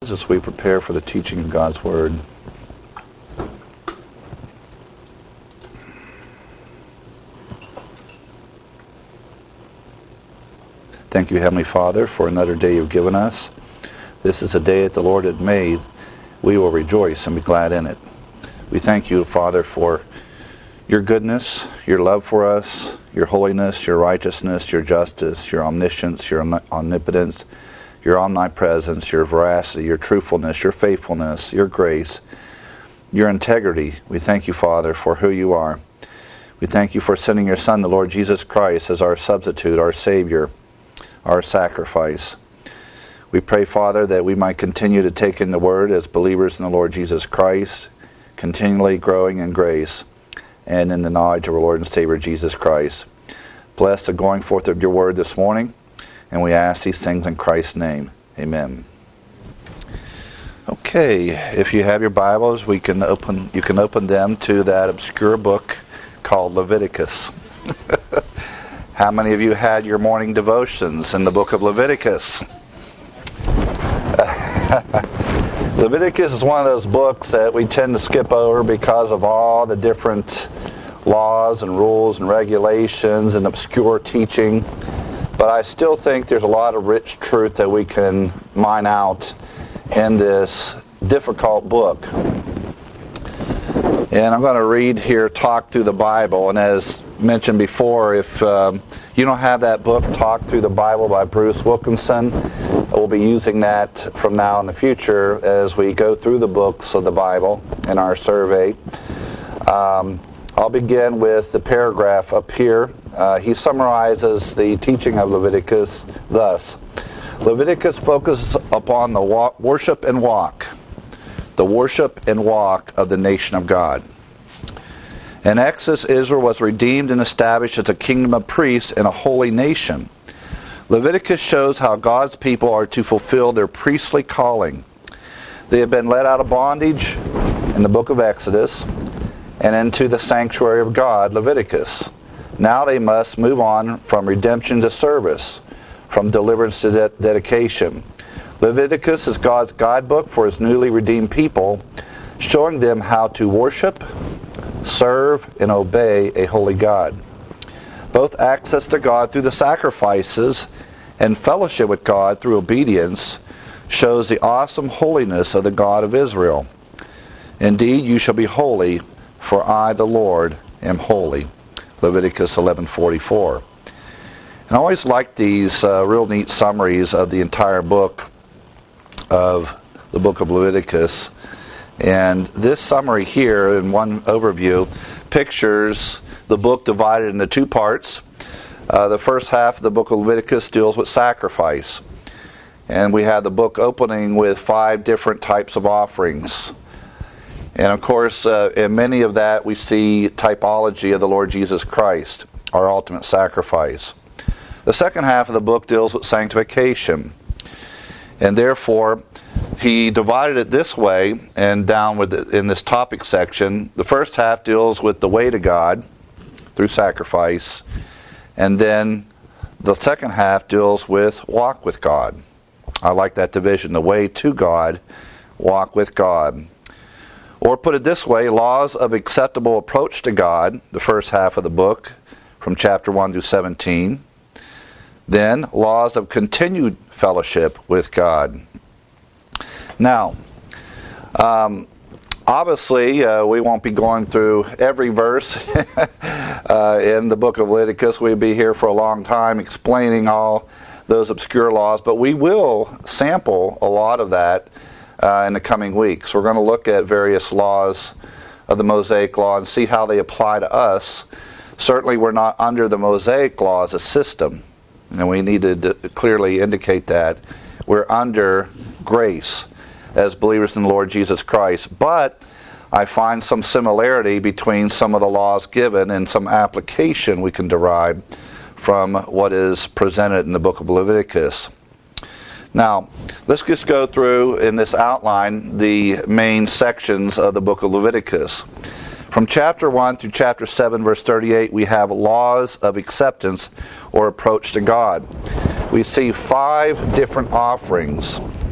heads as we prepare for the teaching of God's Word. Thank you, Heavenly Father, for another day you've given us. This is a day that the Lord had made. We will rejoice and be glad in it. We thank you, Father, for your goodness, your love for us, your holiness, your righteousness, your justice, your omniscience, your omnipotence, your omnipresence, your veracity, your truthfulness, your faithfulness, your grace, your integrity. We thank you, Father, for who you are. We thank you for sending your Son, the Lord Jesus Christ, as our substitute, our Savior, our sacrifice. We pray, Father, that we might continue to take in the Word as believers in the Lord Jesus Christ, continually growing in grace and in the knowledge of our Lord and Savior Jesus Christ. Bless the going forth of your Word this morning, and we ask these things in Christ's name. Amen. Okay, if you have your Bibles, you can open them to that obscure book called Leviticus. How many of you had your morning devotions in the book of Leviticus? Leviticus is one of those books that we tend to skip over because of all the different laws and rules and regulations and obscure teaching. But I still think there's a lot of rich truth that we can mine out in this difficult book. And I'm going to read here, Talk Through the Bible. And as mentioned before, if you don't have that book, Talk Through the Bible by Bruce Wilkinson, we'll be using that from now in the future as we go through the books of the Bible in our survey. I'll begin with the paragraph up here. He summarizes the teaching of Leviticus thus. Leviticus focuses upon the worship and walk of the nation of God. In Exodus, Israel was redeemed and established as a kingdom of priests and a holy nation. Leviticus shows how God's people are to fulfill their priestly calling. They have been led out of bondage in the book of Exodus and into the sanctuary of God, Leviticus. Now they must move on from redemption to service, from deliverance to dedication. Leviticus is God's guidebook for his newly redeemed people, showing them how to worship, serve, and obey a holy God. Both access to God through the sacrifices and fellowship with God through obedience shows the awesome holiness of the God of Israel. Indeed, you shall be holy, for I, the Lord, am holy. Leviticus 11:44. And I always like these real neat summaries of the entire book of the book of Leviticus. And this summary here, in one overview, pictures the book divided into two parts. The first half of the book of Leviticus deals with sacrifice. And we have the book opening with 5 different types of offerings. And of course, in many of that, we see typology of the Lord Jesus Christ, our ultimate sacrifice. The second half of the book deals with sanctification. And therefore, he divided it this way, and down with it in this topic section. The first half deals with the way to God through sacrifice, and then the second half deals with walk with God. I like that division, the way to God, walk with God. Or put it this way, laws of acceptable approach to God, the first half of the book, from chapter 1 through 17. Then, laws of continued fellowship with God. Now, obviously, we won't be going through every verse in the book of Leviticus. We'll be here for a long time explaining all those obscure laws, but we will sample a lot of that in the coming weeks. We're going to look at various laws of the Mosaic Law and see how they apply to us. Certainly, we're not under the Mosaic Law as a system, and we need to clearly indicate that. We're under grace as believers in the Lord Jesus Christ. But I find some similarity between some of the laws given and some application we can derive from what is presented in the book of Leviticus. Now, let's just go through in this outline the main sections of the book of Leviticus. From chapter 1 through chapter 7, verse 38, we have laws of acceptance or approach to God. We see 5 different offerings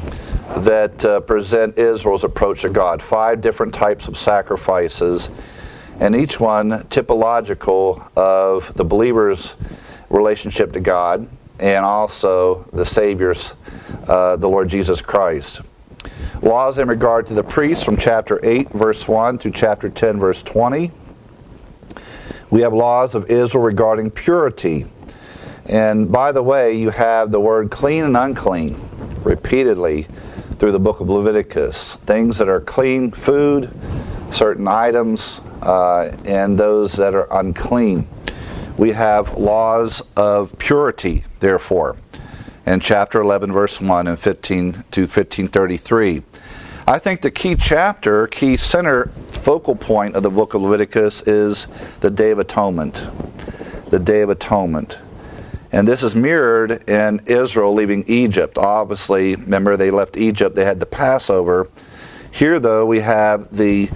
that present Israel's approach to God. 5 different types of sacrifices, and each one typological of the believer's relationship to God and also the Savior's, the Lord Jesus Christ. Laws in regard to the priests from chapter 8, verse 1 through chapter 10, verse 20. We have laws of Israel regarding purity. And by the way, you have the word clean and unclean repeatedly through the book of Leviticus. Things that are clean, food, certain items, and those that are unclean. We have laws of purity, therefore, in chapter 11, verse 1 and 15 to 1533. I think the key center focal point of the book of Leviticus is the Day of Atonement. The Day of Atonement. And this is mirrored in Israel leaving Egypt. Obviously, remember they left Egypt, they had the Passover. Here, though, we have the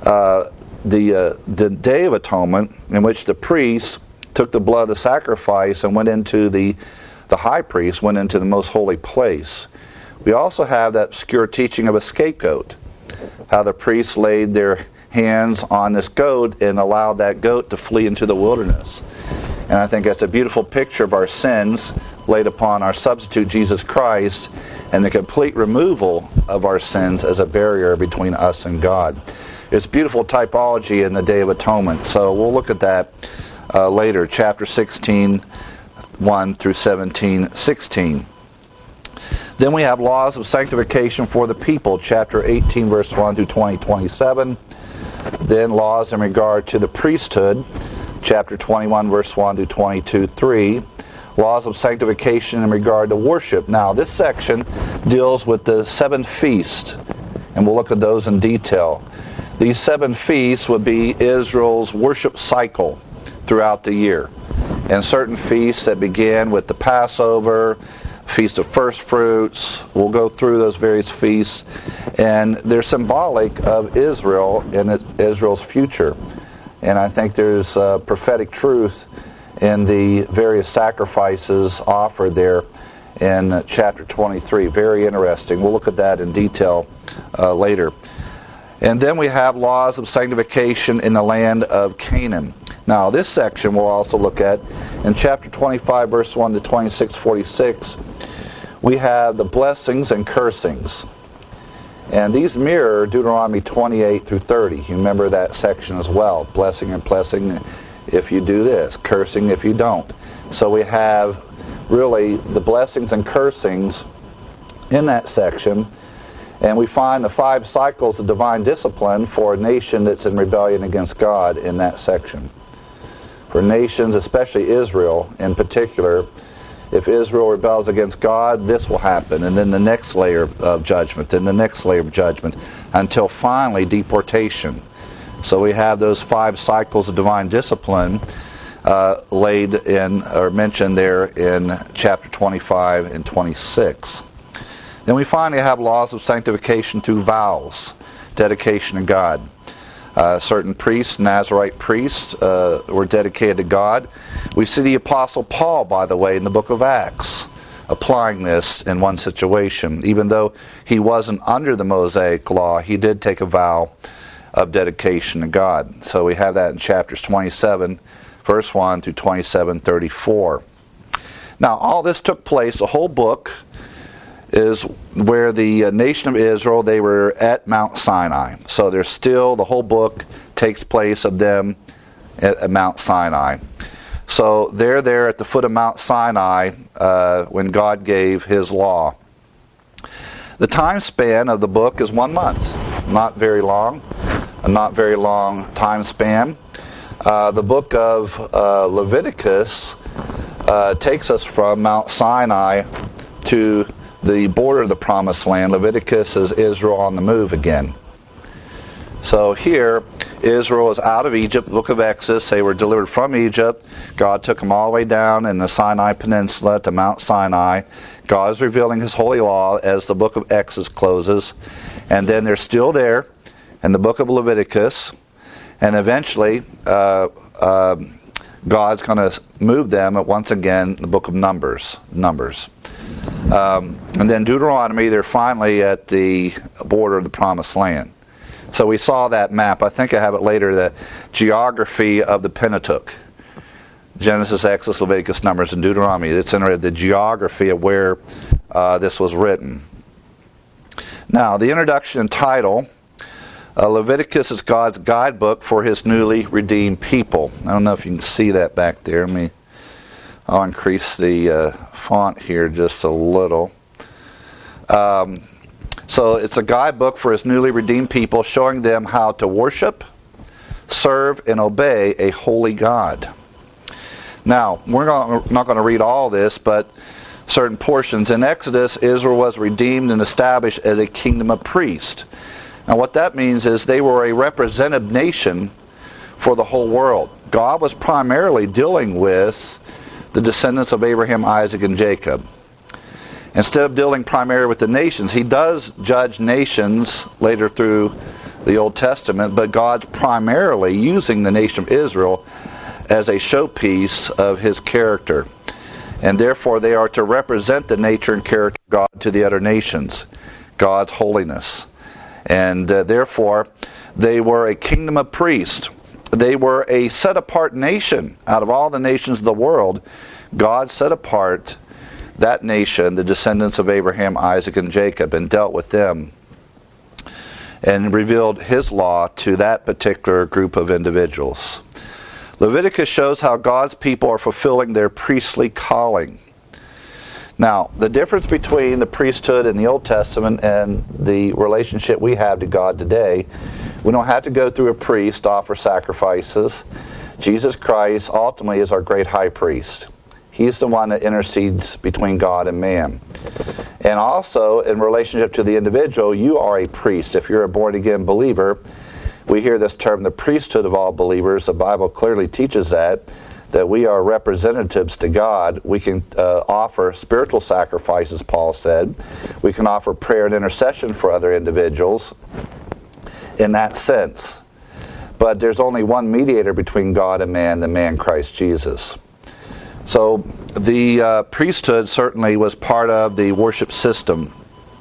Day of Atonement, in which the priest took the blood of sacrifice and went into the high priest went into the most holy place. We also have that obscure teaching of a scapegoat, how the priests laid their hands on this goat and allowed that goat to flee into the wilderness. And I think that's a beautiful picture of our sins laid upon our substitute Jesus Christ and the complete removal of our sins as a barrier between us and God. It's beautiful typology in the Day of Atonement. So we'll look at that later, chapter 16, 1 through 17, 16. Then we have laws of sanctification for the people, chapter 18, verse 1 through 20, 27. Then laws in regard to the priesthood, chapter 21, verse 1 through 22, 3. Laws of sanctification in regard to worship. Now, this section deals with the 7 feasts, and we'll look at those in detail. These 7 feasts would be Israel's worship cycle throughout the year. And certain feasts that begin with the Passover, Feast of First Fruits. We'll go through those various feasts, and they're symbolic of Israel and Israel's future. And I think there's prophetic truth in the various sacrifices offered there in chapter 23. Very interesting. We'll look at that in detail later. And then we have laws of sanctification in the land of Canaan. Now, this section we'll also look at in chapter 25, verse 1 to 26, 46. We have the blessings and cursings. And these mirror Deuteronomy 28 through 30. You remember that section as well. Blessing and blessing if you do this. Cursing if you don't. So we have really the blessings and cursings in that section. And we find the 5 cycles of divine discipline for a nation that's in rebellion against God in that section. For nations, especially Israel in particular, if Israel rebels against God, this will happen. And then the next layer of judgment, then the next layer of judgment, until finally deportation. So we have those 5 cycles of divine discipline laid in, or mentioned there in chapter 25 and 26. Then we finally have laws of sanctification through vows, dedication to God. Certain priests, Nazarite priests, were dedicated to God. We see the Apostle Paul, by the way, in the book of Acts, applying this in one situation. Even though he wasn't under the Mosaic law, he did take a vow of dedication to God. So we have that in chapters 27, verse 1 through 27:34. Now, all this took place, the whole book is where the nation of Israel, they were at Mount Sinai. So there's still, the whole book takes place of them at Mount Sinai. So they're there at the foot of Mount Sinai when God gave His law. The time span of the book is 1 month. Not very long. A not very long time span. The book of Leviticus takes us from Mount Sinai to the border of the Promised Land. Leviticus is Israel on the move again. So here, Israel is out of Egypt, the book of Exodus. They were delivered from Egypt. God took them all the way down in the Sinai Peninsula to Mount Sinai. God is revealing His holy law as the book of Exodus closes. And then they're still there in the book of Leviticus. And eventually, God's going to move them once again in the book of Numbers. And then Deuteronomy, they're finally at the border of the Promised Land. So we saw that map. I think I have it later, the geography of the Pentateuch. Genesis, Exodus, Leviticus, Numbers, and Deuteronomy. It's in the geography of where this was written. Now, the introduction and title, Leviticus is God's guidebook for his newly redeemed people. I don't know if you can see that back there. I'll increase the font here just a little. So it's a guidebook for his newly redeemed people, showing them how to worship, serve, and obey a holy God. Now, we're not going to read all this, but certain portions. In Exodus, Israel was redeemed and established as a kingdom of priests. Now, what that means is they were a representative nation for the whole world. God was primarily dealing with the descendants of Abraham, Isaac, and Jacob. Instead of dealing primarily with the nations, he does judge nations later through the Old Testament, but God's primarily using the nation of Israel as a showpiece of his character. And therefore they are to represent the nature and character of God to the other nations, God's holiness. And therefore they were a kingdom of priests. They were a set-apart nation. Out of all the nations of the world, God set apart that nation, the descendants of Abraham, Isaac, and Jacob, and dealt with them and revealed his law to that particular group of individuals. Leviticus shows how God's people are fulfilling their priestly calling. Now, the difference between the priesthood in the Old Testament and the relationship we have to God today, we don't have to go through a priest to offer sacrifices. Jesus Christ ultimately is our great high priest. He's the one that intercedes between God and man. And also, in relationship to the individual, you are a priest. If you're a born-again believer, we hear this term, the priesthood of all believers. The Bible clearly teaches that we are representatives to God. We can offer spiritual sacrifices, Paul said. We can offer prayer and intercession for other individuals in that sense. But there's only one mediator between God and man, the man Christ Jesus. So the priesthood certainly was part of the worship system.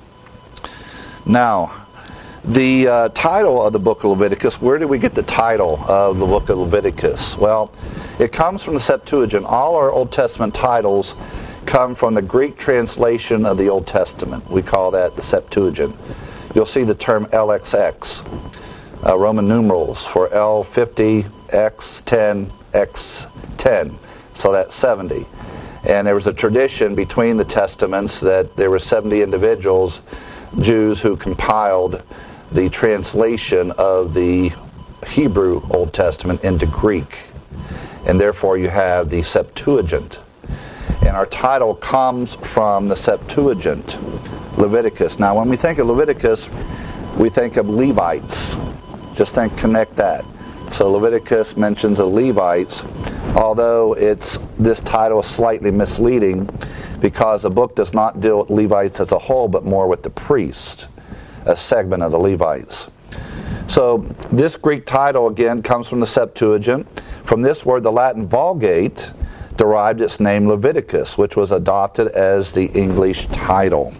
Now, the title of the book of Leviticus, where did we get the title of the book of Leviticus? Well, it comes from the Septuagint. All our Old Testament titles come from the Greek translation of the Old Testament. We call that the Septuagint. You'll see the term LXX, Roman numerals for L50, X10, X10. So that's 70. And there was a tradition between the Testaments that there were 70 individuals, Jews, who compiled the translation of the Hebrew Old Testament into Greek. And therefore you have the Septuagint. And our title comes from the Septuagint, Leviticus. Now when we think of Leviticus, we think of Levites. Just connect that. So Leviticus mentions the Levites, although this title is slightly misleading because the book does not deal with Levites as a whole, but more with the priest, a segment of the Levites. So this Greek title, again, comes from the Septuagint. From this word, the Latin Vulgate derived its name Leviticus, which was adopted as the English title.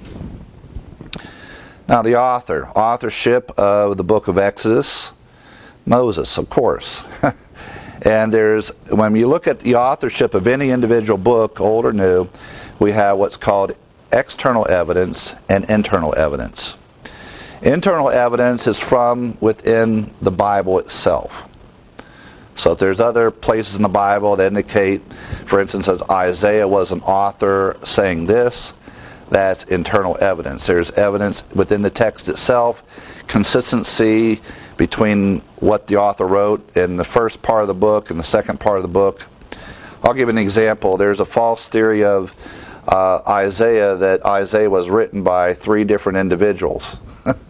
Now the authorship of the book of Exodus, Moses, of course. And when you look at the authorship of any individual book, old or new, we have what's called external evidence and internal evidence. Internal evidence is from within the Bible itself. So if there's other places in the Bible that indicate, for instance, as Isaiah was an author saying this, that's internal evidence. There's evidence within the text itself, consistency between what the author wrote in the first part of the book and the second part of the book. I'll give an example. There's a false theory of Isaiah that Isaiah was written by 3 different individuals.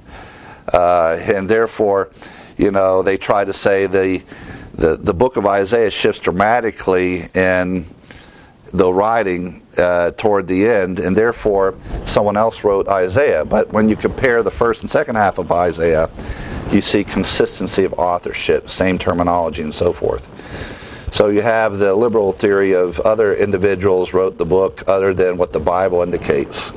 And therefore, they try to say the book of Isaiah shifts dramatically in the writing toward the end, and therefore someone else wrote Isaiah. But when you compare the first and second half of Isaiah, you see consistency of authorship, same terminology and so forth. So you have the liberal theory of other individuals wrote the book other than what the Bible indicates.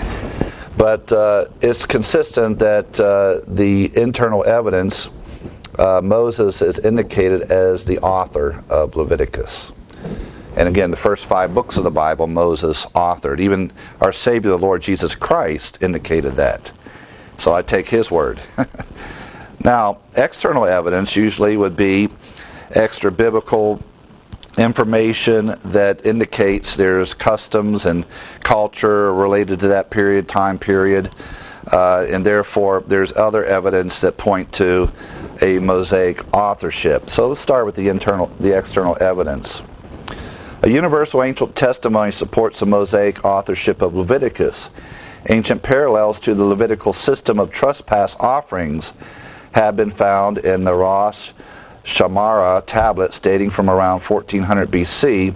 But it's consistent that the internal evidence, Moses is indicated as the author of Leviticus. And again, the first 5 books of the Bible, Moses authored. Even our Savior, the Lord Jesus Christ, indicated that. So I take his word. Now, external evidence usually would be extra biblical information that indicates there's customs and culture related to that time period, and therefore there's other evidence that point to a Mosaic authorship. So let's start with the external evidence. A universal ancient testimony supports the Mosaic authorship of Leviticus. Ancient parallels to the Levitical system of trespass offerings have been found in the Rosh Shamara tablets dating from around 1400 BC,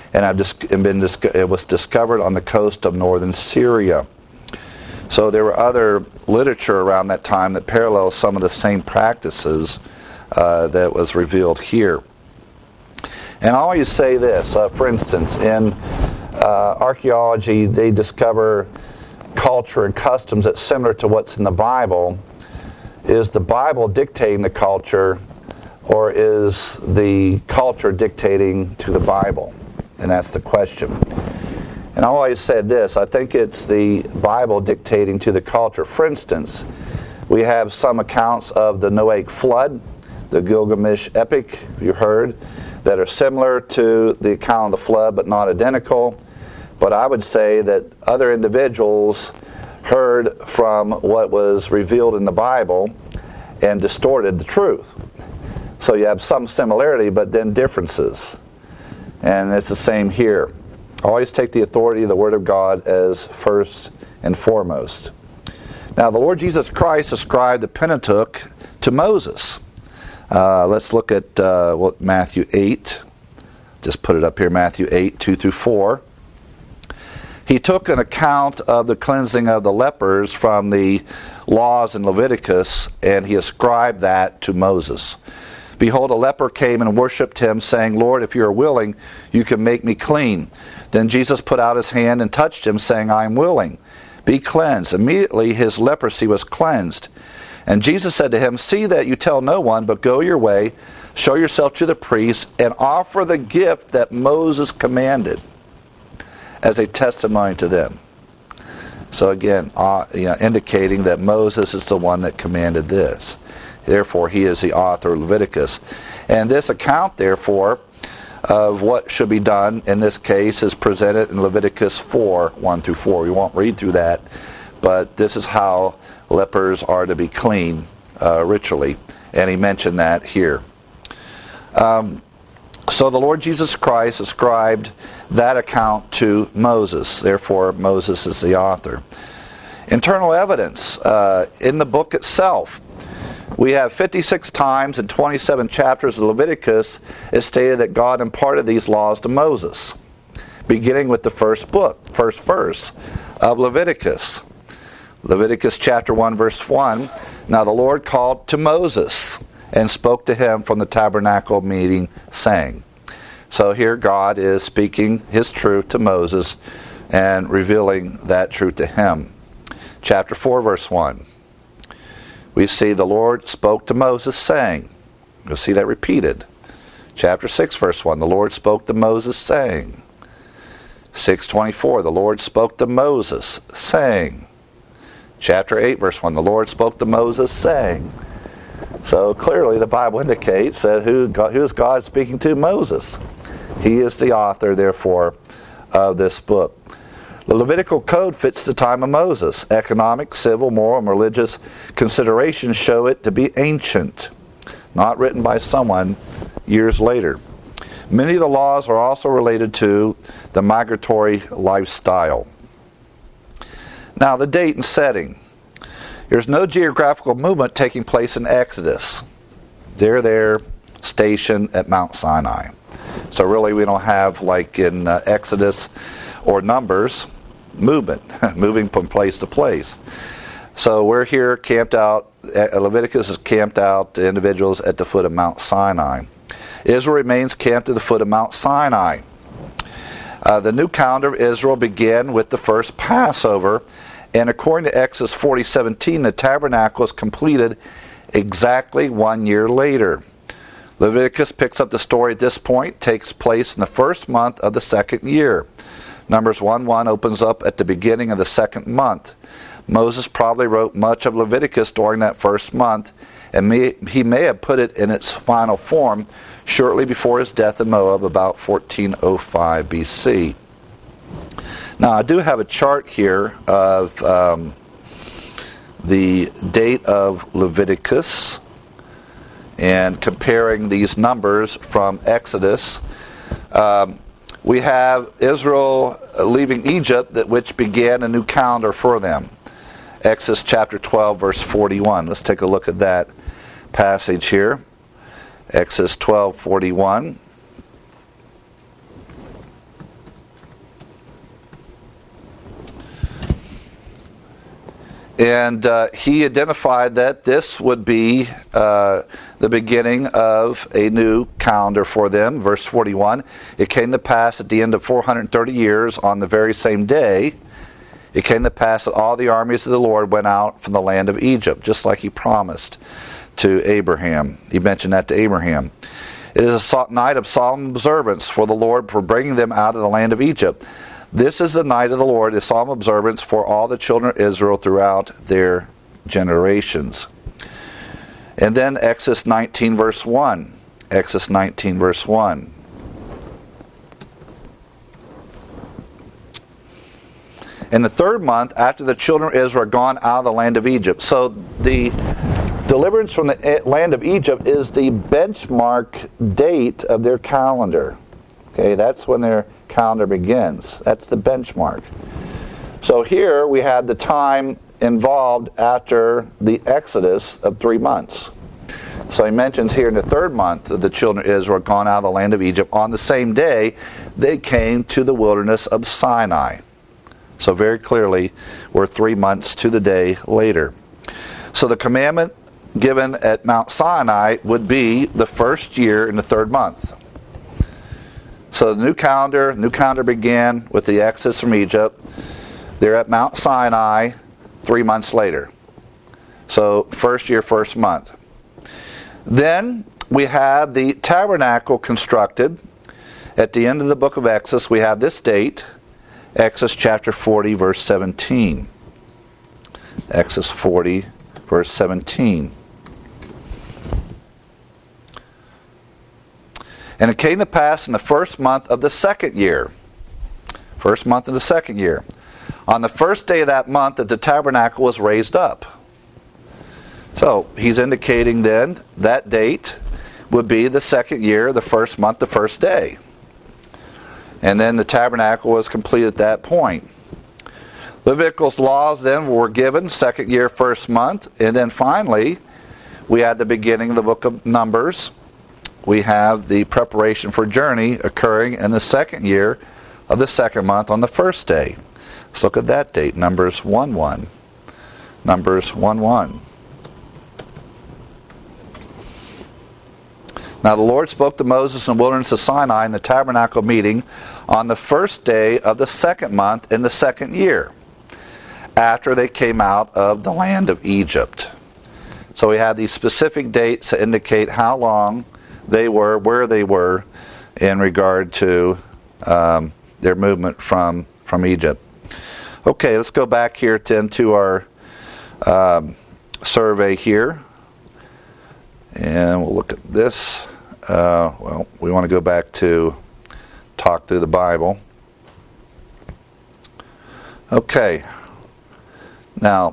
and it was discovered on the coast of northern Syria. So there were other literature around that time that parallels some of the same practices that was revealed here. And I always say this, for instance, in archaeology, they discover culture and customs that's similar to what's in the Bible. Is the Bible dictating the culture, or is the culture dictating to the Bible? And that's the question. And I always said this, I think it's the Bible dictating to the culture. For instance, we have some accounts of the Noahic flood, the Gilgamesh epic, you heard, that are similar to the account of the flood but not identical. But I would say that other individuals heard from what was revealed in the Bible and distorted the truth. So you have some similarity but then differences. And it's the same here. Always take the authority of the Word of God as first and foremost. Now the Lord Jesus Christ ascribed the Pentateuch to Moses. Let's look at Matthew 8. Just put it up here, Matthew 8, 2 through 4. He took an account of the cleansing of the lepers from the laws in Leviticus, and he ascribed that to Moses. Behold, a leper came and worshipped him, saying, Lord, if you are willing, you can make me clean. Then Jesus put out his hand and touched him, saying, I am willing. Be cleansed. Immediately his leprosy was cleansed. And Jesus said to him, see that you tell no one, but go your way, show yourself to the priest, and offer the gift that Moses commanded as a testimony to them. So again, indicating that Moses is the one that commanded this. Therefore, he is the author of Leviticus. And this account, therefore, of what should be done in this case is presented in Leviticus 4, 1 through 4. We won't read through that, but this is how lepers are to be clean ritually. And he mentioned that here. So the Lord Jesus Christ ascribed that account to Moses. Therefore, Moses is the author. Internal evidence. In the book itself, we have 56 times in 27 chapters of Leviticus is stated that God imparted these laws to Moses, beginning with the first verse of Leviticus. Leviticus chapter 1, verse 1. Now the Lord called to Moses and spoke to him from the tabernacle meeting, saying. So here God is speaking his truth to Moses and revealing that truth to him. Chapter 4, verse 1. We see the Lord spoke to Moses, saying. You'll see that repeated. Chapter 6, verse 1. The Lord spoke to Moses, saying. 6:24. The Lord spoke to Moses, saying. Chapter 8, verse 1. The Lord spoke to Moses, saying. So clearly the Bible indicates that who is God speaking to? Moses. He is the author, therefore, of this book. The Levitical code fits the time of Moses. Economic, civil, moral, and religious considerations show it to be ancient, not written by someone years later. Many of the laws are also related to the migratory lifestyle. Now, the date and setting. There's no geographical movement taking place in Exodus. They're there, stationed at Mount Sinai. So really we don't have, like in Exodus or Numbers, movement, moving from place to place. So we're here camped out, Leviticus is camped out, the individuals at the foot of Mount Sinai. Israel remains camped at the foot of Mount Sinai. The new calendar of Israel began with the first Passover, and according to Exodus 40:17, the tabernacle was completed exactly 1 year later. Leviticus picks up the story at this point, takes place in the first month of the second year. Numbers 1:1 opens up at the beginning of the second month. Moses probably wrote much of Leviticus during that first month, and he may have put it in its final form shortly before his death in Moab, about 1405 BC. Now, I do have a chart here of the date of Leviticus and comparing these numbers from Exodus. We have Israel leaving Egypt, which began a new calendar for them. Exodus chapter 12, verse 41. Let's take a look at that passage here. Exodus 12:41. And he identified that this would be the beginning of a new calendar for them. Verse 41, it came to pass at the end of 430 years, on the very same day, it came to pass that all the armies of the Lord went out from the land of Egypt, just like he promised to Abraham. He mentioned that to Abraham. It is a night of solemn observance for the Lord for bringing them out of the land of Egypt. This is the night of the Lord, a solemn observance for all the children of Israel throughout their generations. And then Exodus 19 verse 1. Exodus 19 verse 1. In the third month, after the children of Israel are gone out of the land of Egypt. So the deliverance from the land of Egypt is the benchmark date of their calendar. Okay, that's when their calendar begins. That's the benchmark. So here we had the time involved after the Exodus of 3 months. So he mentions here in the third month that the children of Israel had gone out of the land of Egypt. On the same day, they came to the wilderness of Sinai. So very clearly, we're 3 months to the day later. So the commandment given at Mount Sinai would be the first year in the third month. So the new calendar began with the Exodus from Egypt. They're at Mount Sinai 3 months later. So first year, first month. Then we have the tabernacle constructed. At the end of the book of Exodus, we have this date, Exodus chapter 40, verse 17. Exodus 40, verse 17. And it came to pass in the first month of the second year. First month of the second year. On the first day of that month that the tabernacle was raised up. So he's indicating then that date would be the second year, the first month, the first day. And then the tabernacle was complete at that point. Leviticus laws then were given, second year, first month. And then finally, we had the beginning of the book of Numbers. We have the preparation for journey occurring in the second year of the second month on the first day. Let's look at that date, Numbers 1:1. Numbers 1:1. Now the Lord spoke to Moses in the wilderness of Sinai in the tabernacle meeting on the first day of the second month in the second year, after they came out of the land of Egypt. So we have these specific dates to indicate how long they were, where they were in regard to their movement from Egypt. Okay, let's go back here to our survey here. And we'll look at this. Well, we want to go back to talk through the Bible. Okay. Now,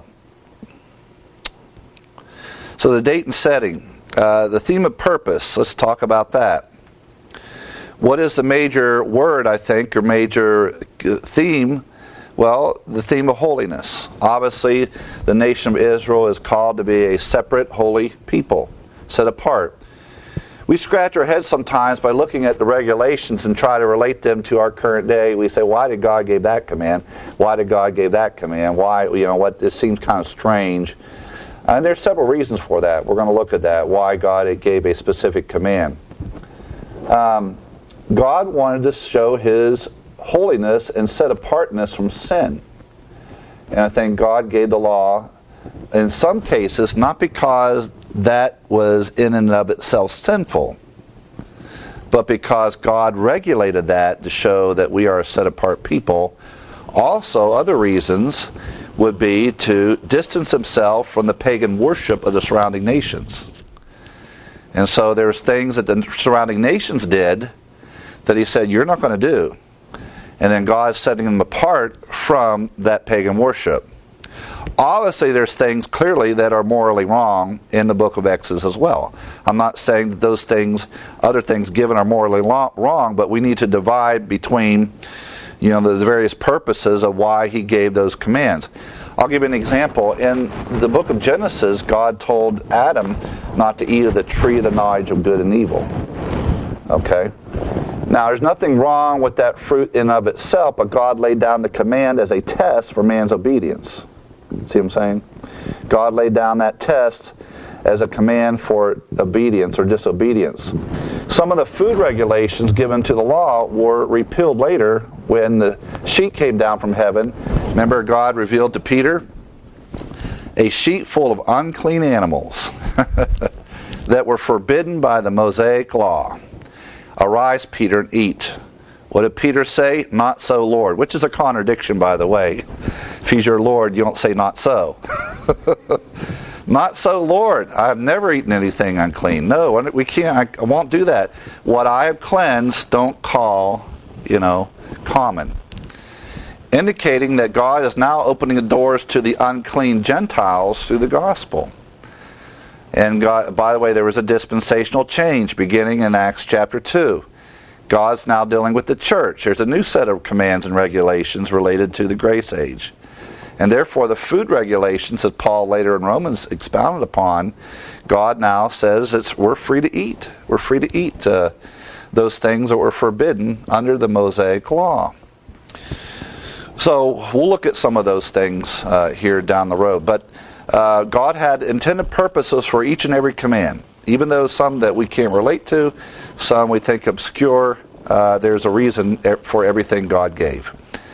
so the date and setting. The theme of purpose, let's talk about that. What is the major word, I think, or major theme? Well, the theme of holiness. Obviously, the nation of Israel is called to be a separate, holy people, set apart. We scratch our heads sometimes by looking at the regulations and try to relate them to our current day. We say, why did God give that command? Why did God give that command? Why, this seems kind of strange. And there's several reasons for that. We're going to look at that, why God gave a specific command. God wanted to show His holiness and set apartness from sin. And I think God gave the law in some cases not because that was in and of itself sinful, but because God regulated that to show that we are a set apart people. Also, other reasons would be to distance Himself from the pagan worship of the surrounding nations. And so there's things that the surrounding nations did that He said, you're not going to do. And then God's setting them apart from that pagan worship. Obviously, there's things clearly that are morally wrong in the book of Exodus as well. I'm not saying that those things, other things given, are morally wrong, but we need to divide between, the various purposes of why He gave those commands. I'll give you an example. In the book of Genesis, God told Adam not to eat of the tree of the knowledge of good and evil. Okay? Now, there's nothing wrong with that fruit in of itself, but God laid down the command as a test for man's obedience. See what I'm saying? God laid down that test as a command for obedience or disobedience. Some of the food regulations given to the law were repealed later when the sheet came down from heaven. Remember, God revealed to Peter a sheet full of unclean animals that were forbidden by the Mosaic law. Arise, Peter, and eat. What did Peter say? Not so, Lord. Which is a contradiction, by the way. If He's your Lord, you don't say not so. Not so, Lord. I have never eaten anything unclean. No, we can't. I won't do that. What I have cleansed, don't call, common. Indicating that God is now opening the doors to the unclean Gentiles through the gospel. And God, by the way, there was a dispensational change beginning in Acts chapter 2. God's now dealing with the church. There's a new set of commands and regulations related to the grace age. And therefore, the food regulations that Paul later in Romans expounded upon, God now says we're free to eat. We're free to eat those things that were forbidden under the Mosaic law. So we'll look at some of those things here down the road. But God had intended purposes for each and every command. Even though some that we can't relate to, some we think obscure, there's a reason for everything God gave.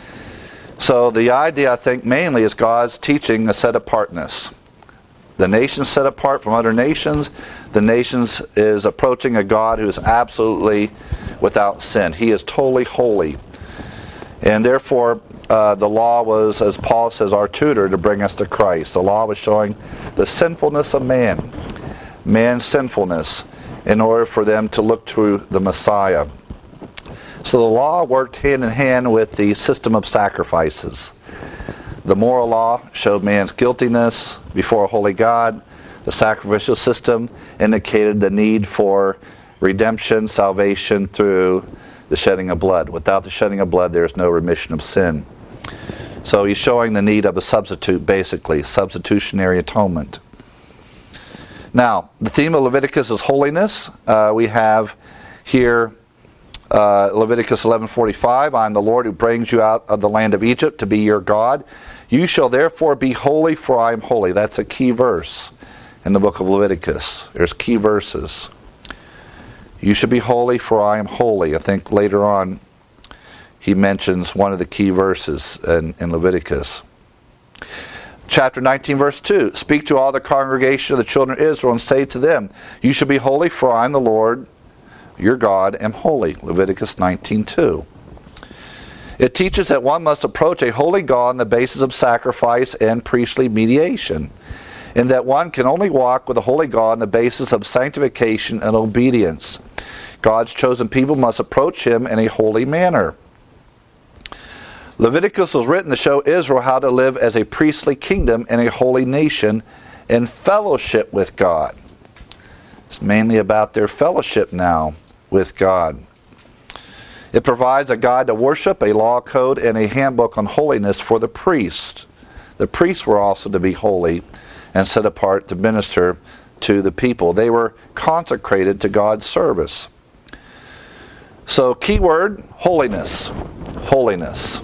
So the idea, I think, mainly is God's teaching a set apartness. The nations set apart from other nations. The nations is approaching a God who is absolutely without sin. He is totally holy. And therefore, the law was, as Paul says, our tutor to bring us to Christ. The law was showing the sinfulness of man's sinfulness, in order for them to look to the Messiah. So the law worked hand in hand with the system of sacrifices. The moral law showed man's guiltiness before a holy God. The sacrificial system indicated the need for redemption, salvation through the shedding of blood. Without the shedding of blood, there is no remission of sin. So he's showing the need of a substitute, basically, substitutionary atonement. Now, the theme of Leviticus is holiness. We have here Leviticus 11:45. I am the Lord who brings you out of the land of Egypt to be your God. You shall therefore be holy, for I am holy. That's a key verse in the book of Leviticus. There's key verses. You should be holy, for I am holy. I think later on he mentions one of the key verses in Leviticus. Chapter 19, verse 2. Speak to all the congregation of the children of Israel and say to them, you shall be holy, for I am the Lord, your God, am holy. Leviticus 19:2. It teaches that one must approach a holy God on the basis of sacrifice and priestly mediation, and that one can only walk with a holy God on the basis of sanctification and obedience. God's chosen people must approach Him in a holy manner. Leviticus was written to show Israel how to live as a priestly kingdom and a holy nation in fellowship with God. It's mainly about their fellowship now with God. It provides a guide to worship, a law code, and a handbook on holiness for the priests. The priests were also to be holy and set apart to minister to the people. They were consecrated to God's service. So, key word, holiness. Holiness.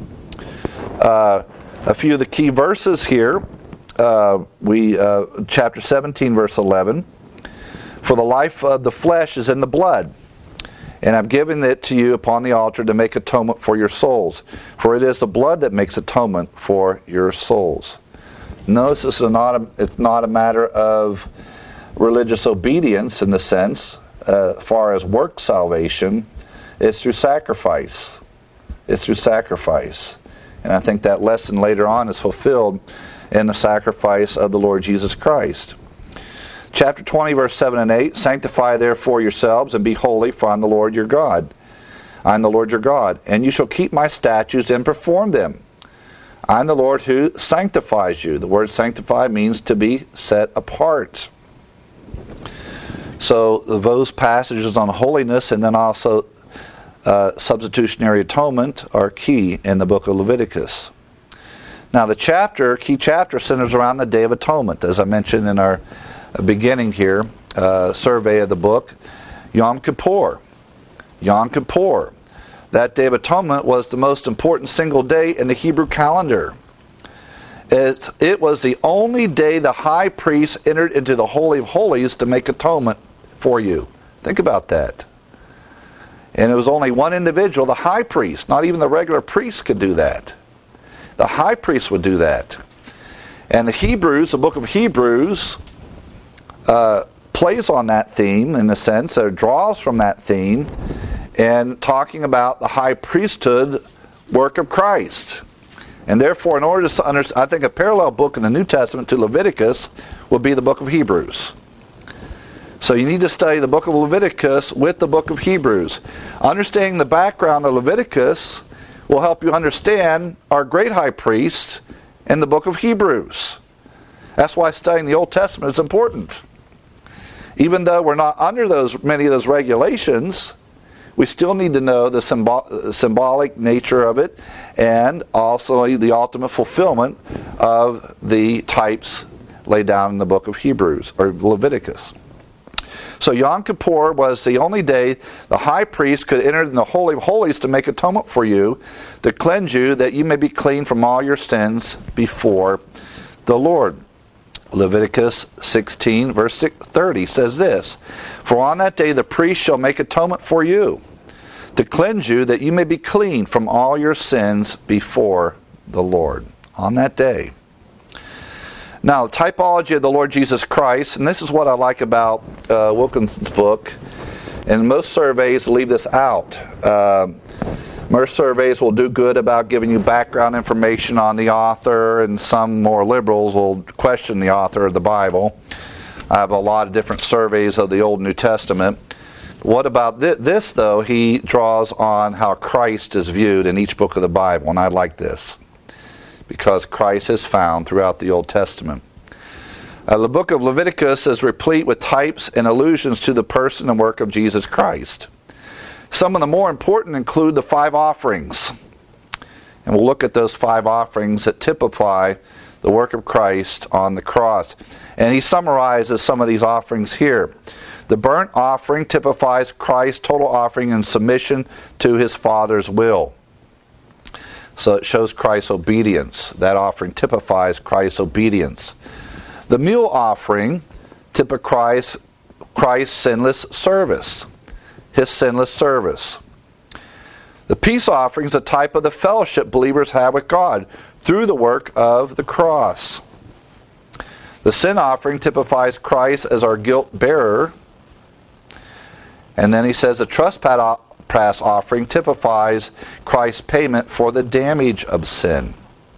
A few of the key verses here. Chapter 17, verse 11. For the life of the flesh is in the blood, and I'm giving it to you upon the altar to make atonement for your souls. For it is the blood that makes atonement for your souls. Notice it's not a matter of religious obedience in the sense, as far as work salvation. It's through sacrifice. It's through sacrifice. And I think that lesson later on is fulfilled in the sacrifice of the Lord Jesus Christ. Chapter 20, verse 7 and 8, Sanctify therefore yourselves and be holy, for I am the Lord your God. I am the Lord your God, and you shall keep my statutes and perform them. I am the Lord who sanctifies you. The word sanctify means to be set apart. So those passages on holiness and then also substitutionary atonement are key in the book of Leviticus. Now the key chapter centers around the Day of Atonement, as I mentioned in our beginning here, survey of the book. Yom Kippur. Yom Kippur. That Day of Atonement was the most important single day in the Hebrew calendar. It was the only day the high priest entered into the Holy of Holies to make atonement for you. Think about that. And it was only one individual, the high priest. Not even the regular priest could do that. The high priest would do that. And the book of Hebrews, plays on that theme in a sense, or draws from that theme, and talking about the high priesthood work of Christ. And therefore, in order to understand, I think a parallel book in the New Testament to Leviticus would be the book of Hebrews. So you need to study the book of Leviticus with the book of Hebrews. Understanding the background of Leviticus will help you understand our great high priest in the book of Hebrews. That's why studying the Old Testament is important. Even though we're not under many of those regulations, we still need to know the symbolic nature of it and also the ultimate fulfillment of the types laid down in the book of Hebrews or Leviticus. So Yom Kippur was the only day the high priest could enter in the Holy of Holies to make atonement for you, to cleanse you, that you may be clean from all your sins before the Lord. Leviticus 16, verse 30 says this, For on that day the priest shall make atonement for you, to cleanse you, that you may be clean from all your sins before the Lord. On that day. Now, the typology of the Lord Jesus Christ, and this is what I like about Wilkinson's book, and most surveys leave this out. Most surveys will do good about giving you background information on the author, and some more liberals will question the author of the Bible. I have a lot of different surveys of the Old and New Testament. What about this, though? He draws on how Christ is viewed in each book of the Bible, and I like this, because Christ is found throughout the Old Testament. The book of Leviticus is replete with types and allusions to the person and work of Jesus Christ. Some of the more important include the 5 offerings. And we'll look at those 5 offerings that typify the work of Christ on the cross. And he summarizes some of these offerings here. The burnt offering typifies Christ's total offering in submission to his Father's will. So it shows Christ's obedience. That offering typifies Christ's obedience. The meal offering typifies Christ's sinless service. His sinless service. The peace offering is a type of the fellowship believers have with God through the work of the cross. The sin offering typifies Christ as our guilt bearer. And then he says the trespass offering typifies Christ's payment for the damage of sin.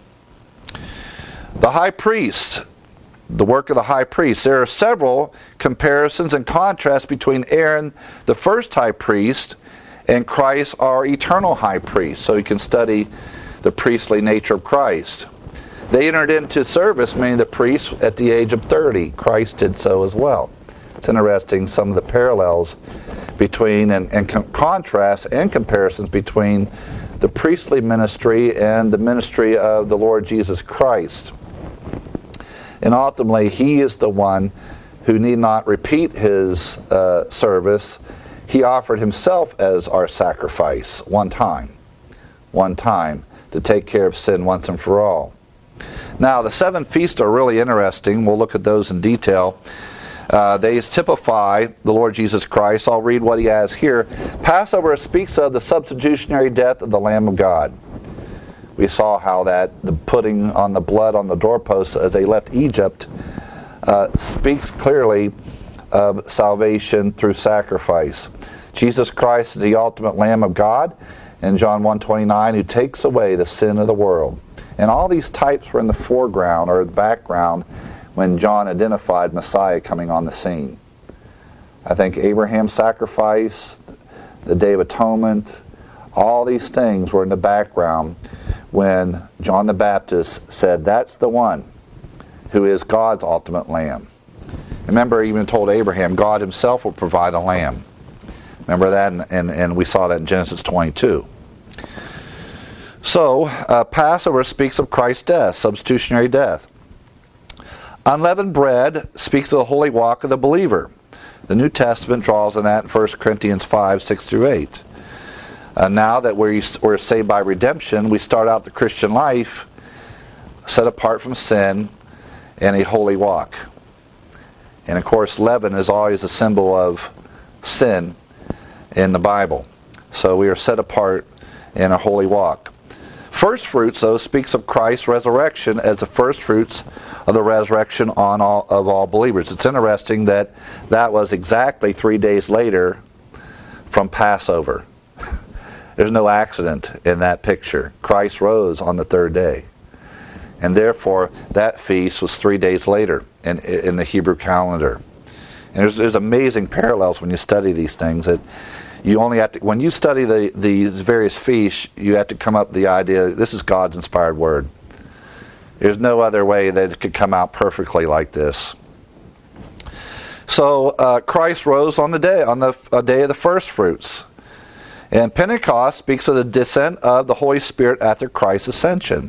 The high priest, the work of the high priest. There are several comparisons and contrasts between Aaron, the first high priest, and Christ, our eternal high priest. So you can study the priestly nature of Christ. They entered into service, many of the priests, at the age of 30. Christ did so as well. It's interesting, some of the parallels between and contrasts and comparisons between the priestly ministry and the ministry of the Lord Jesus Christ. And ultimately, he is the one who need not repeat his service. He offered himself as our sacrifice one time, to take care of sin once and for all. Now, the 7 feasts are really interesting. We'll look at those in detail. They typify the Lord Jesus Christ. I'll read what he has here. Passover speaks of the substitutionary death of the Lamb of God. We saw how that the putting on the blood on the doorposts as they left Egypt speaks clearly of salvation through sacrifice. Jesus Christ is the ultimate Lamb of God in John 1:29, who takes away the sin of the world. And all these types were in the foreground or the background when John identified Messiah coming on the scene. I think Abraham's sacrifice, the Day of Atonement, all these things were in the background when John the Baptist said, that's the one who is God's ultimate lamb. Remember, he even told Abraham, God himself will provide a lamb. Remember that? And we saw that in Genesis 22. So, Passover speaks of Christ's death, substitutionary death. Unleavened bread speaks of the holy walk of the believer. The New Testament draws on that in 1 Corinthians 5, 6 through 8. Now that we're saved by redemption, we start out the Christian life set apart from sin and a holy walk. And of course, leaven is always a symbol of sin in the Bible. So we are set apart in a holy walk. First fruits, though, speaks of Christ's resurrection as the first fruits of the resurrection of all believers. It's interesting that was exactly 3 days later from Passover. There's no accident in that picture. Christ rose on the third day. And therefore, that feast was 3 days later in the Hebrew calendar. And there's amazing parallels when you study these things. That you only have to, when you study these various feasts, you have to come up with the idea that this is God's inspired word. There's no other way that it could come out perfectly like this. So Christ rose on the day of the first fruits. And Pentecost speaks of the descent of the Holy Spirit after Christ's ascension.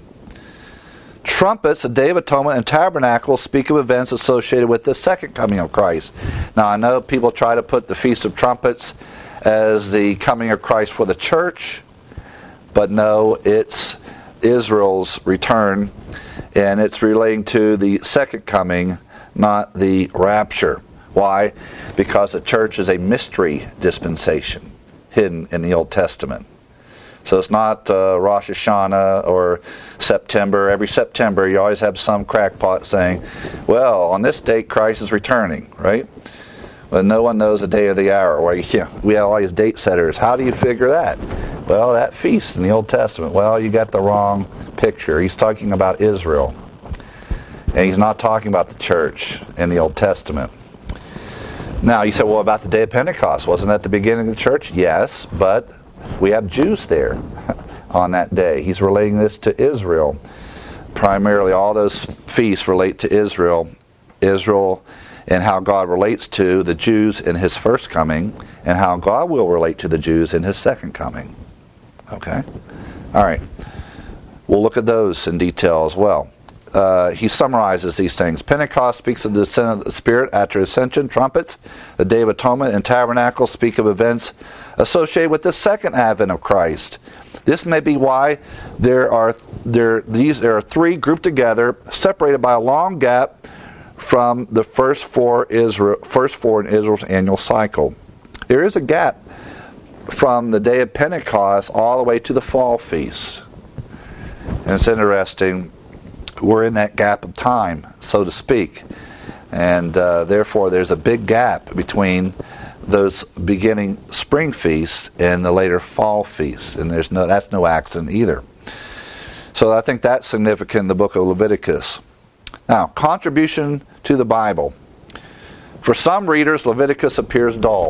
Trumpets, the Day of Atonement, and Tabernacles speak of events associated with the second coming of Christ. Now, I know people try to put the Feast of Trumpets as the coming of Christ for the church, but no, it's Israel's return, and it's relating to the second coming, not the rapture. Why? Because the church is a mystery dispensation hidden in the Old Testament. So it's not Rosh Hashanah or September. Every September you always have some crackpot saying, well, on this date Christ is returning, right? But no one knows the day or the hour. We have all these date setters. How do you figure that? Well, that feast in the Old Testament. Well, you got the wrong picture. He's talking about Israel. And he's not talking about the church in the Old Testament. Now, you said, well, about the day of Pentecost. Wasn't that the beginning of the church? Yes, but we have Jews there on that day. He's relating this to Israel. Primarily, all those feasts relate to Israel. Israel and how God relates to the Jews in his first coming, and how God will relate to the Jews in his second coming. Okay? All right. We'll look at those in detail as well. He summarizes these things. Pentecost speaks of the descent of the Spirit after ascension. Trumpets, the Day of Atonement, and Tabernacles speak of events associated with the second advent of Christ. This may be why there are three grouped together, separated by a long gap from the first four in Israel's annual cycle. There is a gap from the day of Pentecost all the way to the fall feast. And it's interesting, we're in that gap of time, so to speak. And therefore there's a big gap between those beginning spring feasts and the later fall feasts. And that's no accident either. So I think that's significant in the book of Leviticus. Now, contribution to the Bible. For some readers, Leviticus appears dull.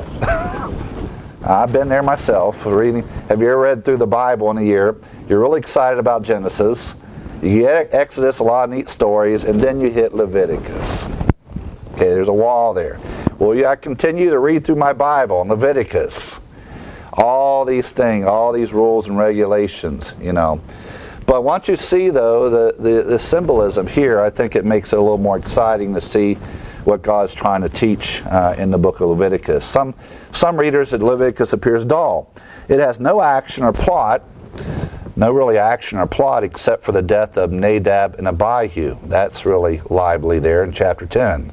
I've been there myself. Have you ever read through the Bible in a year? You're really excited about Genesis. You get Exodus, a lot of neat stories, and then you hit Leviticus. Okay, there's a wall there. Well, I continue to read through my Bible in Leviticus. All these things, all these rules and regulations, But once you see, though, the symbolism here, I think it makes it a little more exciting to see what God's trying to teach in the book of Leviticus. Some readers, Leviticus appears dull. It has no action or plot, No really action or plot except for the death of Nadab and Abihu. That's really lively there in chapter 10.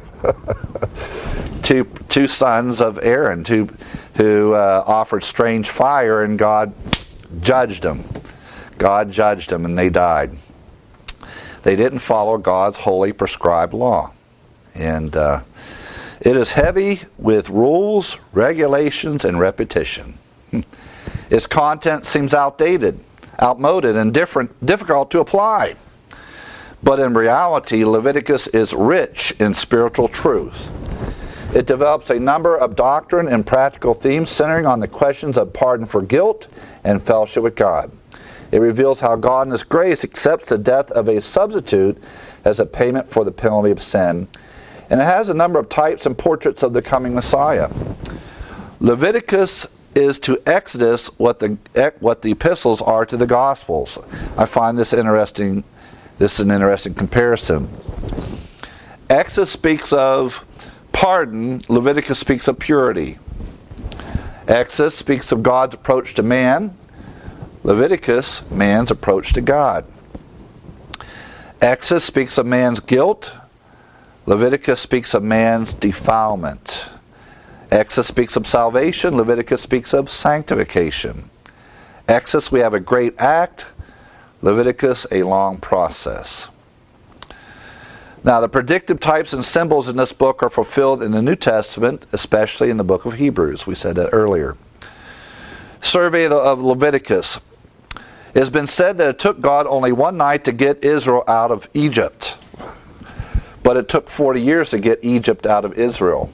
Two sons of Aaron who offered strange fire, and God judged them. God judged them, and they died. They didn't follow God's holy prescribed law. And it is heavy with rules, regulations, and repetition. Its content seems outdated, outmoded, and difficult to apply. But in reality, Leviticus is rich in spiritual truth. It develops a number of doctrine and practical themes centering on the questions of pardon for guilt and fellowship with God. It reveals how God in His grace accepts the death of a substitute as a payment for the penalty of sin. And it has a number of types and portraits of the coming Messiah. Leviticus is to Exodus what the epistles are to the Gospels. I find this interesting. This is an interesting comparison. Exodus speaks of pardon. Leviticus speaks of purity. Exodus speaks of God's approach to man. Leviticus, man's approach to God. Exodus speaks of man's guilt. Leviticus speaks of man's defilement. Exodus speaks of salvation. Leviticus speaks of sanctification. Exodus, we have a great act. Leviticus, a long process. Now, the predictive types and symbols in this book are fulfilled in the New Testament, especially in the book of Hebrews. We said that earlier. Survey of Leviticus. It has been said that it took God only one night to get Israel out of Egypt. But it took 40 years to get Egypt out of Israel.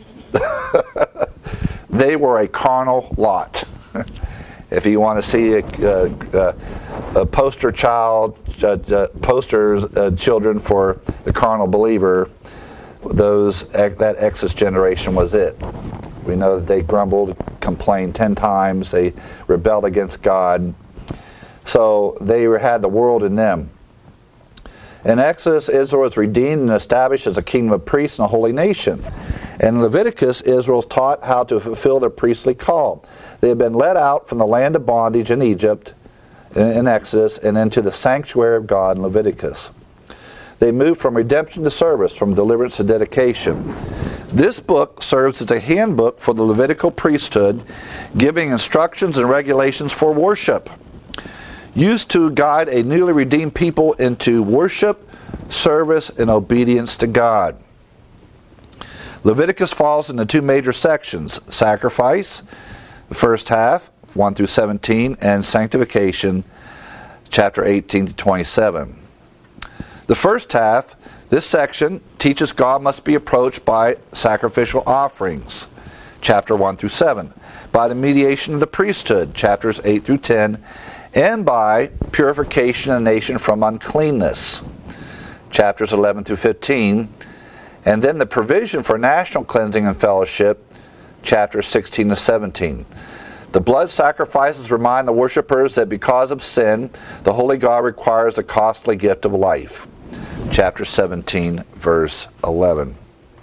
They were a carnal lot. If you want to see a poster child, children for the carnal believer, that Exodus generation was it. We know that they grumbled, complained 10 times, they rebelled against God. So they had the world in them. In Exodus, Israel was redeemed and established as a kingdom of priests and a holy nation. In Leviticus, Israel is taught how to fulfill their priestly call. They had been led out from the land of bondage in Egypt, in Exodus, and into the sanctuary of God in Leviticus. They moved from redemption to service, from deliverance to dedication. This book serves as a handbook for the Levitical priesthood, giving instructions and regulations for worship, used to guide a newly redeemed people into worship, service, and obedience to God. Leviticus falls into two major sections: sacrifice, the first half, 1 through 17, and sanctification, chapter 18 to 27. The first half, this section, teaches God must be approached by sacrificial offerings, chapter 1 through 7, by the mediation of the priesthood, chapters 8 through 10, and by purification of the nation from uncleanness, chapters 11 through 15, and then the provision for national cleansing and fellowship, chapters 16 to 17. The blood sacrifices remind the worshipers that because of sin, the Holy God requires a costly gift of life, chapter 17, verse 11.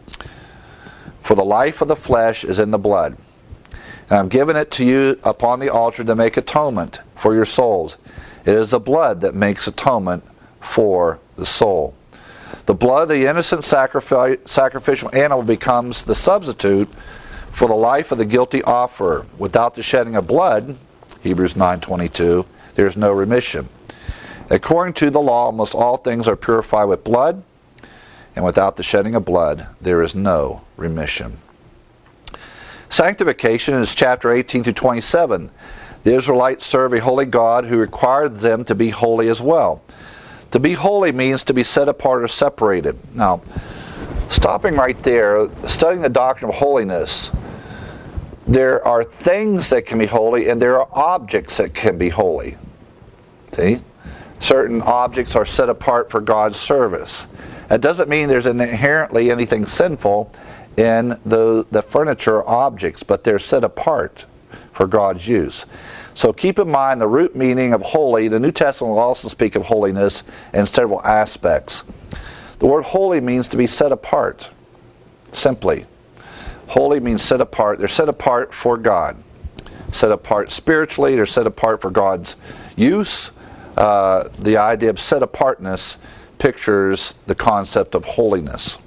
For the life of the flesh is in the blood, and I've given it to you upon the altar to make atonement for your souls. It is the blood that makes atonement for the soul. The blood of the innocent sacrificial animal becomes the substitute for the life of the guilty offerer. Without the shedding of blood, Hebrews 9:22, there is no remission. According to the law, almost all things are purified with blood, and without the shedding of blood, there is no remission. Sanctification is chapter 18 through 27. The Israelites serve a holy God who requires them to be holy as well. To be holy means to be set apart or separated. Now, stopping right there, studying the doctrine of holiness, there are things that can be holy and there are objects that can be holy. See? Certain objects are set apart for God's service. That doesn't mean there's inherently anything sinful in the furniture or objects, but they're set apart for God's use. So keep in mind the root meaning of holy. The New Testament will also speak of holiness in several aspects. The word holy means to be set apart, simply. Holy means set apart. They're set apart for God, set apart spiritually. They're set apart for God's use. The idea of set apartness pictures the concept of holiness.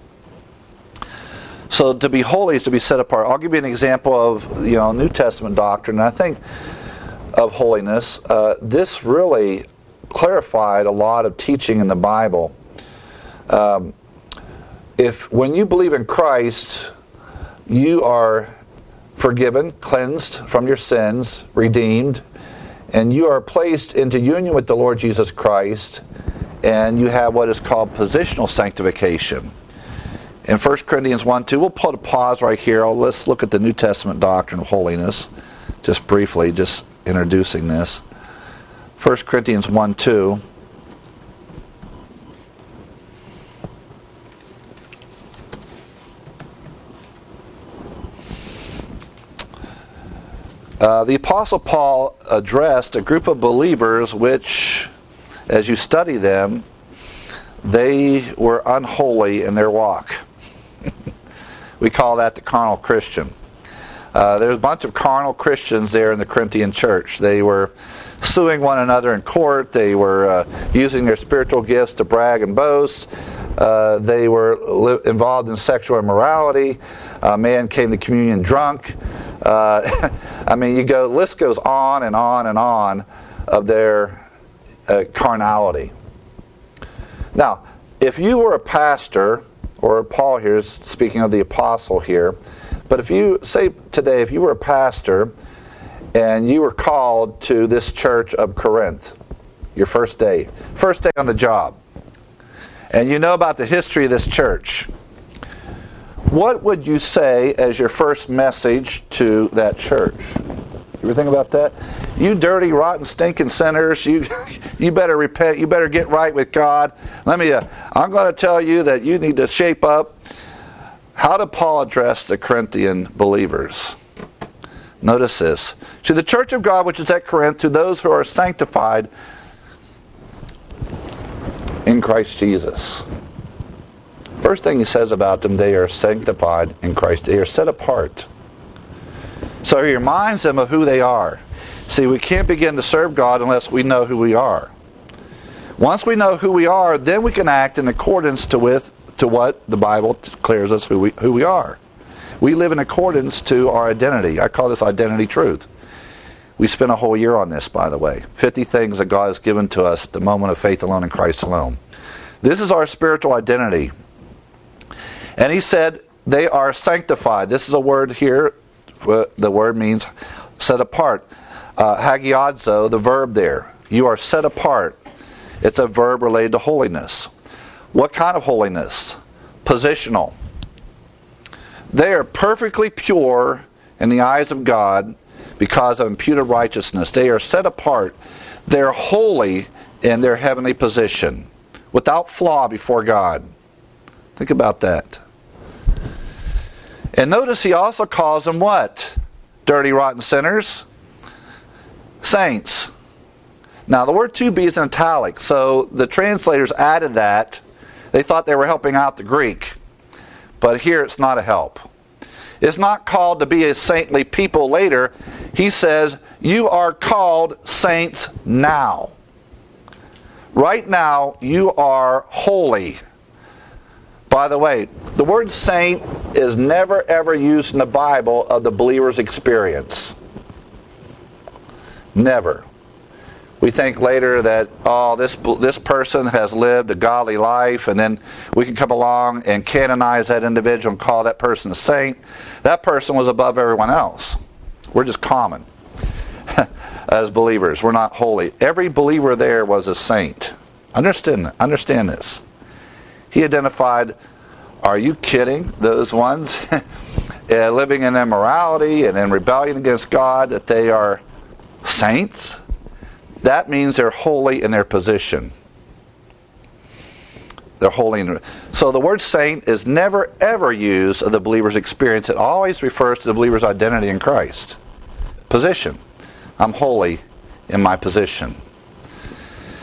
So to be holy is to be set apart. I'll give you an example of New Testament doctrine. I think of holiness. This really clarified a lot of teaching in the Bible. When you believe in Christ, you are forgiven, cleansed from your sins, redeemed, and you are placed into union with the Lord Jesus Christ, and you have what is called positional sanctification. In 1 Corinthians 1:2, we'll put a pause right here. Let's look at the New Testament doctrine of holiness, just briefly, just introducing this. 1 Corinthians 1:2. The Apostle Paul addressed a group of believers which, as you study them, they were unholy in their walk. We call that the carnal Christian. There's a bunch of carnal Christians there in the Corinthian church. They were suing one another in court. They were using their spiritual gifts to brag and boast. They were involved in sexual immorality. A man came to communion drunk. The list goes on and on and on of their carnality. Now, if you were a pastor, or Paul here is speaking of the apostle here, but if you say today, if you were a pastor and you were called to this church of Corinth, your first day on the job, and you know about the history of this church, what would you say as your first message to that church? You ever think about that? You dirty, rotten, stinking sinners, you better repent, you better get right with God. I'm going to tell you that you need to shape up. How did Paul address the Corinthian believers? Notice this. To the church of God which is at Corinth, to those who are sanctified in Christ Jesus. First thing he says about them, they are sanctified in Christ. They are set apart. So he reminds them of who they are. See, we can't begin to serve God unless we know who we are. Once we know who we are, then we can act in accordance to what the Bible declares us who we are. We live in accordance to our identity. I call this identity truth. We spent a whole year on this, by the way. 50 things that God has given to us at the moment of faith alone in Christ alone. This is our spiritual identity. And he said they are sanctified. This is a word here. The word means set apart. Hagiadzo, the verb there. You are set apart. It's a verb related to holiness. What kind of holiness? Positional. They are perfectly pure in the eyes of God because of imputed righteousness. They are set apart. They're holy in their heavenly position, without flaw before God. Think about that. And notice he also calls them what? Dirty, rotten sinners? Saints. Now the word to be is in italic, so the translators added that. They thought they were helping out the Greek. But here it's not a help. It's not called to be a saintly people later. He says, you are called saints now. Right now, you are holy. By the way, the word saint is never ever used in the Bible of the believer's experience. Never. We think later that, this person has lived a godly life, and then we can come along and canonize that individual and call that person a saint. That person was above everyone else. We're just common as believers. We're not holy. Every believer there was a saint. Understand this. He identified, are you kidding, those ones living in immorality and in rebellion against God, that they are saints? That means they're holy in their position. They're holy. So the word saint is never ever used of the believer's experience. It always refers to the believer's identity in Christ. Position. I'm holy in my position.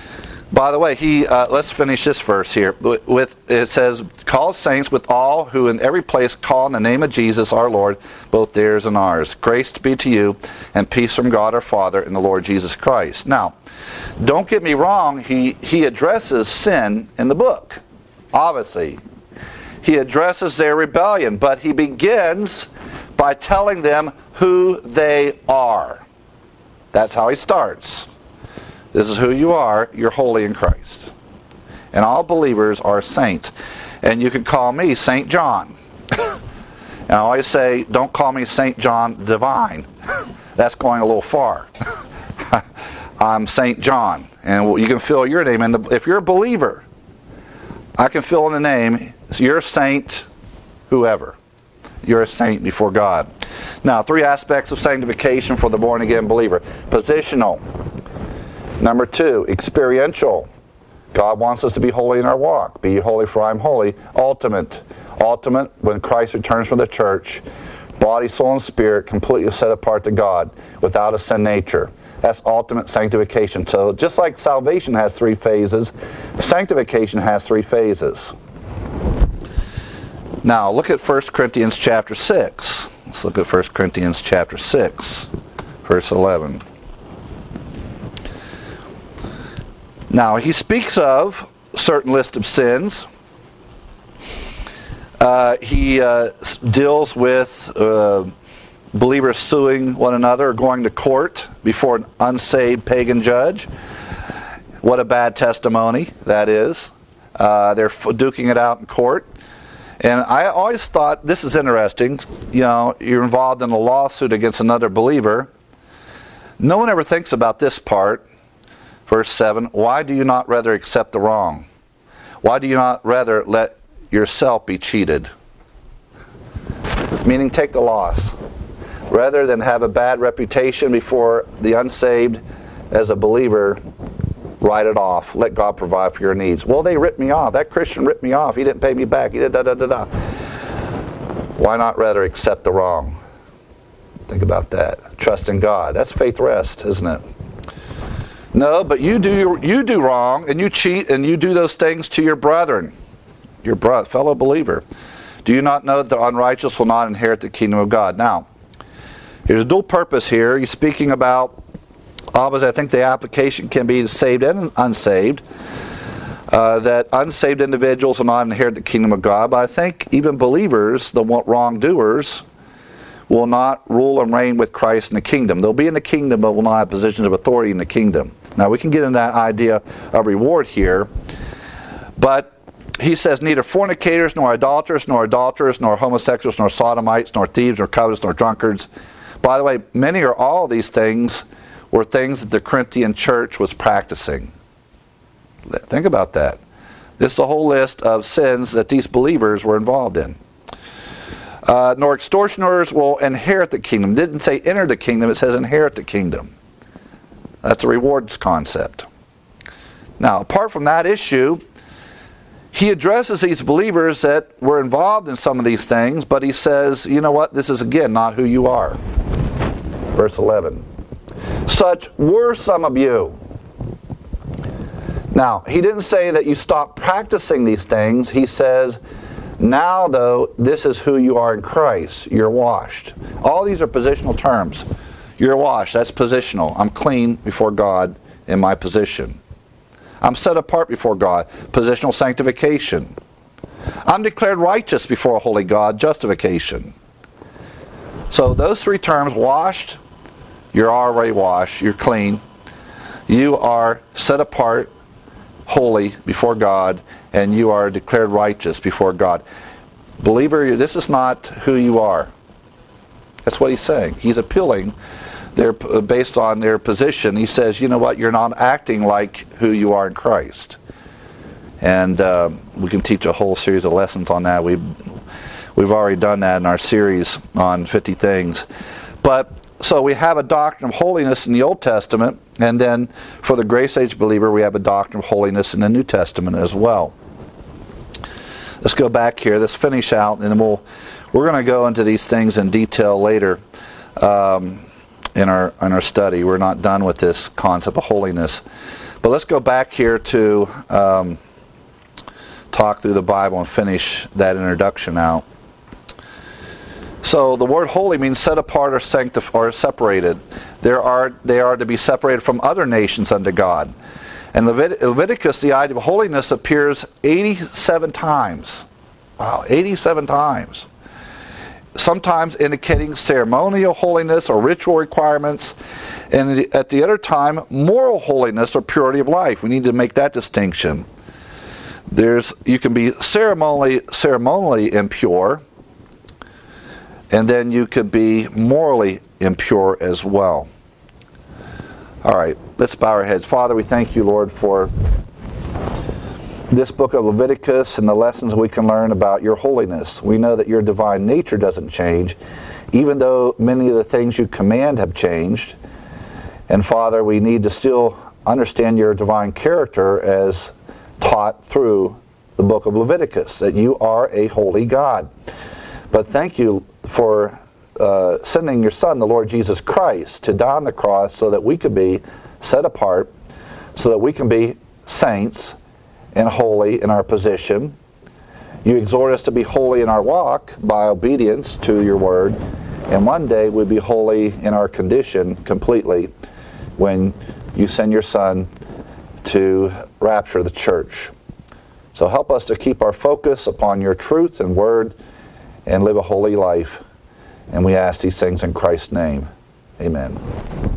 By the way, let's finish this verse here. It says, "Call saints with all who in every place call in the name of Jesus our Lord, both theirs and ours. Grace be to you, and peace from God our Father and the Lord Jesus Christ." Now, don't get me wrong, he addresses sin in the book. Obviously. He addresses their rebellion, but he begins by telling them who they are. That's how he starts. This is who you are. You're holy in Christ. And all believers are saints. And you can call me St. John. And I always say, don't call me St. John Divine. That's going a little far. I'm St. John. And you can fill your name. And if you're a believer, I can fill in the name. So you're a saint, whoever. You're a saint before God. Now, 3 aspects of sanctification for the born-again believer. Positional. Number 2, experiential. God wants us to be holy in our walk. Be ye holy, for I am holy. Ultimate. Ultimate, when Christ returns from the church, body, soul, and spirit completely set apart to God without a sin nature. That's ultimate sanctification. So just like salvation has 3 phases, sanctification has 3 phases. Now, look at 1 Corinthians chapter 6. Let's look at 1 Corinthians chapter 6, verse 11. Now, he speaks of a certain list of sins. He deals with believers suing one another or going to court before an unsaved pagan judge. What a bad testimony that is. They're duking it out in court. And I always thought, this is interesting, you're involved in a lawsuit against another believer. No one ever thinks about this part. Verse 7, why do you not rather accept the wrong? Why do you not rather let yourself be cheated? Meaning take the loss. Rather than have a bad reputation before the unsaved as a believer, write it off. Let God provide for your needs. Well, they ripped me off. That Christian ripped me off. He didn't pay me back. He did da-da-da-da. Why not rather accept the wrong? Think about that. Trust in God. That's faith rest, isn't it? No, but you do wrong, and you cheat, and you do those things to your brethren, your fellow believer. Do you not know that the unrighteous will not inherit the kingdom of God? Now, there's a dual purpose here. He's speaking about, obviously, I think the application can be saved and unsaved. That unsaved individuals will not inherit the kingdom of God. But I think even believers, the wrongdoers, will not rule and reign with Christ in the kingdom. They'll be in the kingdom, but will not have positions of authority in the kingdom. Now, we can get into that idea of reward here. But he says, neither fornicators, nor idolaters, nor homosexuals, nor sodomites, nor thieves, nor covetous, nor drunkards. By the way, many or all of these things were things that the Corinthian church was practicing. Think about that. This is a whole list of sins that these believers were involved in. Nor extortioners will inherit the kingdom. It didn't say enter the kingdom, it says inherit the kingdom. That's a rewards concept. Now, apart from that issue, he addresses these believers that were involved in some of these things, but he says, you know what, this is again not who you are. Verse 11. Such were some of you. Now, he didn't say that you stop practicing these things. He says, now, though, this is who you are in Christ. You're washed. All these are positional terms. You're washed. That's positional. I'm clean before God in my position. I'm set apart before God. Positional sanctification. I'm declared righteous before a holy God. Justification. So those 3 terms, washed, you're already washed. You're clean. You are set apart, holy before God, and you are declared righteous before God. Believer, this is not who you are. That's what he's saying. He's appealing based on their position. He says, you know what, you're not acting like who you are in Christ. And we can teach a whole series of lessons on that. We've already done that in our series on 50 things. But so we have a doctrine of holiness in the Old Testament, and then for the grace age believer, we have a doctrine of holiness in the New Testament as well. Let's go back here. Let's finish out, and then we're going to go into these things in detail later in our study. We're not done with this concept of holiness. But let's go back here to talk through the Bible and finish that introduction out. So the word holy means set apart or sanctified or separated. They are to be separated from other nations unto God. In Leviticus, the idea of holiness appears 87 times. Wow, 87 times. Sometimes indicating ceremonial holiness or ritual requirements, and at the other time, moral holiness or purity of life. We need to make that distinction. You can be ceremonially impure, and then you could be morally impure as well. All right, let's bow our heads. Father, we thank you, Lord, for this book of Leviticus and the lessons we can learn about your holiness. We know that your divine nature doesn't change, even though many of the things you command have changed. And Father, we need to still understand your divine character as taught through the book of Leviticus, that you are a holy God. But thank you for sending your Son, the Lord Jesus Christ, to die on the cross so that we could be set apart, so that we can be saints and holy in our position. You exhort us to be holy in our walk by obedience to your word, and one day we'll be holy in our condition completely when you send your Son to rapture the church. So help us to keep our focus upon your truth and word and live a holy life. And we ask these things in Christ's name. Amen.